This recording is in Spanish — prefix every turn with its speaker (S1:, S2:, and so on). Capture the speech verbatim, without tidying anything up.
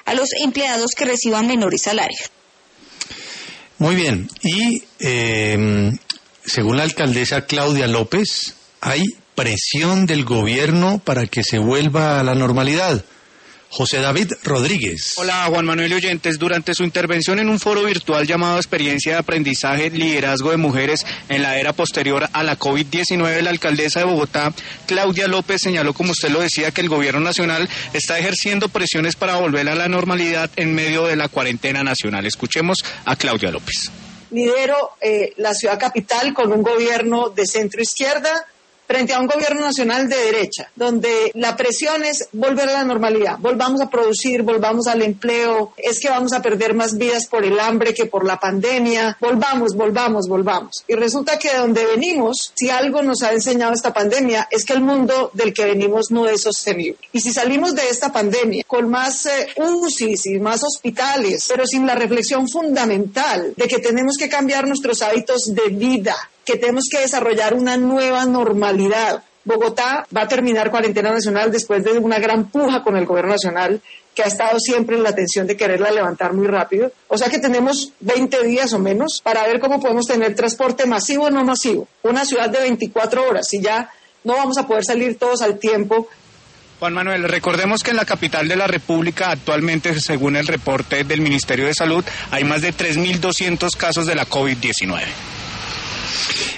S1: a los empleados que reciban menores salarios.
S2: Muy bien, y eh, según la alcaldesa Claudia López, hay presión del gobierno para que se vuelva a la normalidad. José David Rodríguez.
S3: Hola Juan Manuel y oyentes. Durante su intervención en un foro virtual llamado Experiencia de Aprendizaje, Liderazgo de Mujeres en la Era Posterior a la COVID diecinueve, la alcaldesa de Bogotá, Claudia López, señaló, como usted lo decía, que el gobierno nacional está ejerciendo presiones para volver a la normalidad en medio de la cuarentena nacional. Escuchemos a Claudia López.
S4: Lidero eh, la ciudad capital con un gobierno de centro izquierda frente a un gobierno nacional de derecha, donde la presión es volver a la normalidad, volvamos a producir, volvamos al empleo, es que vamos a perder más vidas por el hambre que por la pandemia, volvamos, volvamos, volvamos. Y resulta que de donde venimos, si algo nos ha enseñado esta pandemia, es que el mundo del que venimos no es sostenible. Y si salimos de esta pandemia con más eh, U C Is y más hospitales, pero sin la reflexión fundamental de que tenemos que cambiar nuestros hábitos de vida, que tenemos que desarrollar una nueva normalidad. Bogotá va a terminar cuarentena nacional después de una gran puja con el gobierno nacional, que ha estado siempre en la tensión de quererla levantar muy rápido. O sea que tenemos veinte días o menos para ver cómo podemos tener transporte masivo o no masivo. Una ciudad de veinticuatro horas, y ya no vamos a poder salir todos al tiempo.
S3: Juan Manuel, recordemos que en la capital de la República actualmente, según el reporte del Ministerio de Salud, hay más de tres mil doscientos casos de la COVID diecinueve.